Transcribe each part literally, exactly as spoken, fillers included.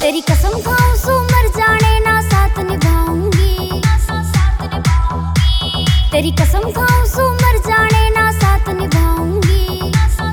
तेरी कसम खाऊं सू मर जाने ना साथ निभाऊंगी। तेरी कसम खाऊं सू मर जाने ना साथ निभाऊंगी।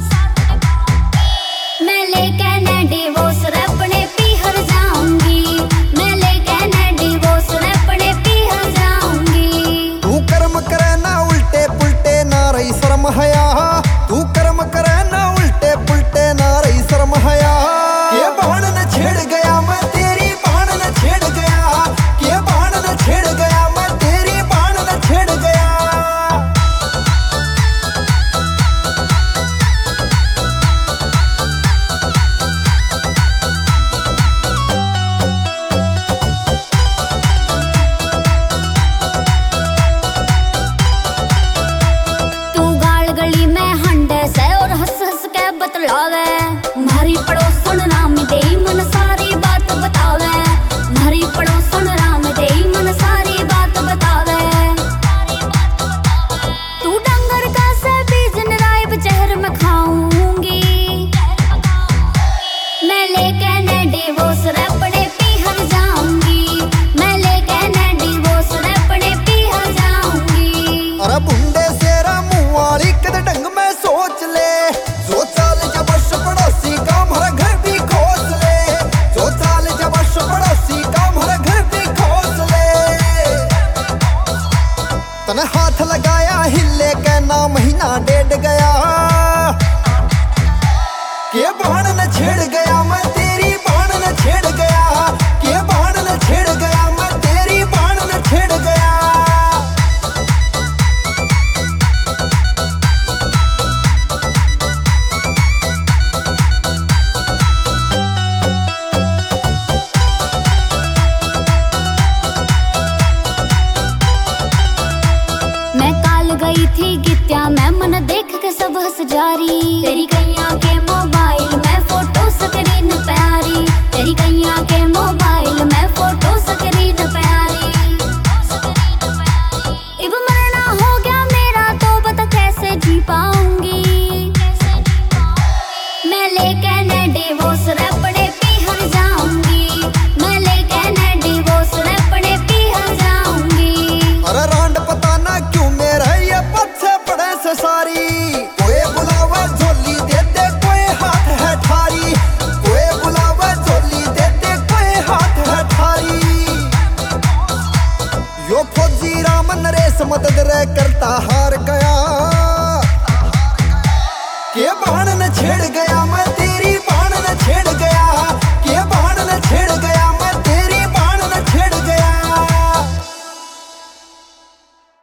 मैं लेके न डिवोर्स अपने पीहर जाऊंगी। मैं लेके न डिवोर्स अपने पीहर जाऊंगी। तू कर्म करे ना उल्टे पुल्टे ना रही शर्म हया। तू कर्म करे ना उल्टे पुल्टे ना रही शर्म हया। ये बहन न छेड़ गया मैं तेरी बहन न छेड़ गया। ये बहन न छेड़ गया मैं तेरी बहन न छेड़ गया। तू गाल गली में हंडे से और हंस हंस के बतलावे। मारी पड़ोसन राम दे मन सारी बात बतावे। मारी पड़ोसन राम दे मन सारी बात बतावे। तू डंगर का से बीज नराइब जहर में खाऊंगी। मैं लेके न डिवोर्स अपने पीहर जाऊंगी। मैं लेके न डिवोर्स अपने पीहर जाऊंगी। अरे बुंडे सेरा मुंह वाली कद ढंग में सोच ले। जो चाल जबश पड़ोसी का हमारा घर भी खोस ले। जो चाल जबश पड़ोसी का हमारा घर भी खोस ले। तने हाथ लगाया हिले के ना महीना डेढ़ गया। के बहन न छेड़ गया मैं तेरी बहन न छेड़ गया। के बहन न छेड़ गया मैं तेरी बहन न छेड़ गया। मैं काल गई थी गित्या मैं मन देख के सब हंस जारी। तेरी कैया के मोबाइल में फोटो स्क्रीन प्यारी। तेरी कैया के मोबाइल में फोटो स्क्रीन प्यारी। इब मरना हो गया मेरा तो बता कैसे जी पाऊंगी। मैं लेके न डिवोर्स अपने पीहर जाऊंगी। मैं लेके न डिवोर्स अपने पीहर जाऊंगी। अरे रांड पता ना क्यों मेरा ये पत्थर पड़े से सारी। कोई बुलावा झोली दे दे कोई हाथ है थारी। कोई बुलावा झोली दे दे कोई हाथ है थारी। यो फौजी राम नरेश मदद रे करता हार गया। के बहन न छेड़ गया